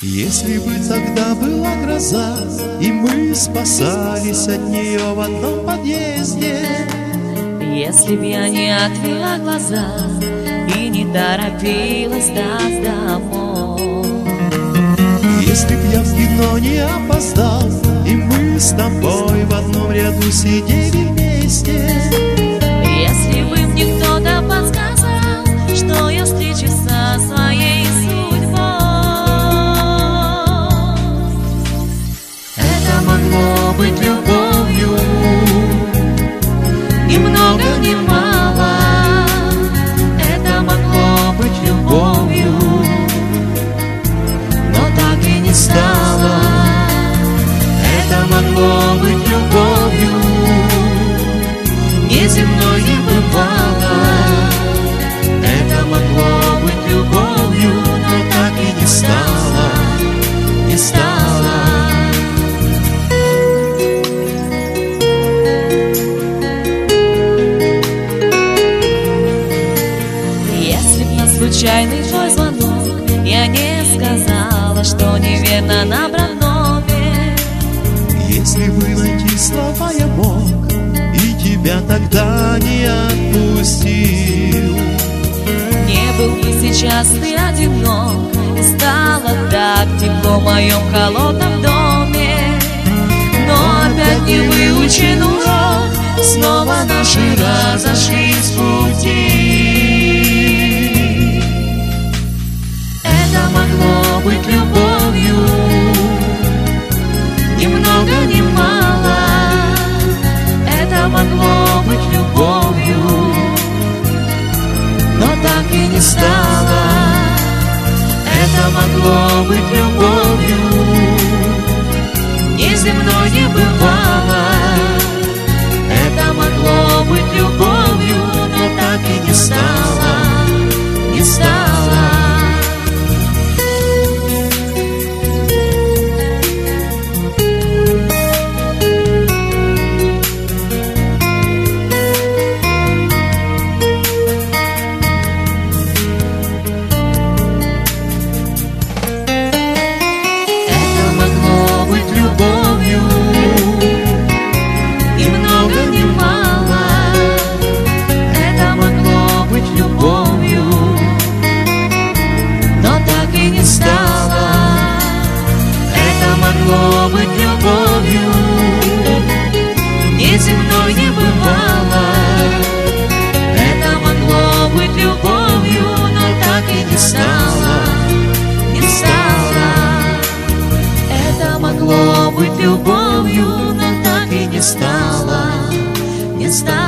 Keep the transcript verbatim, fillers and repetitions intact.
Если бы тогда была гроза, и мы спасались от нее в одном подъезде, если б я не отвела глаза и не торопилась так домой, если б я в кино не опоздал, и мы с тобой в одном ряду сидели вместе, если бы мне кто-то подсказал, что я встречусь со своей судьбой, это могло быть любовью, ни много ни мало. Это могло быть любовью, но так и не стало. Это могло быть любовью, неземной не бывало. Это могло быть любовью, но так и не стало, не стало. Если б на случайный твой звонок я не сказала, что неверно набран номер, если бы найти слова я мог, и тебя тогда не отпустил, не был бы сейчас ты одинок, и стало так тепло в моем холодном доме. Но опять не выучен урок, снова наши разошлись пути. Это могло быть любовью, ни много ни мало. Это могло быть любовью, но так и не стало. Это могло быть любовью, неземной не бывало. Это могло быть любовью, но так и не стало, не стало. Могло быть любовью, неземной не бывало. Это могло быть любовью, но так и не стало, не стало. Это могло быть любовью, но так и не стало, не стало.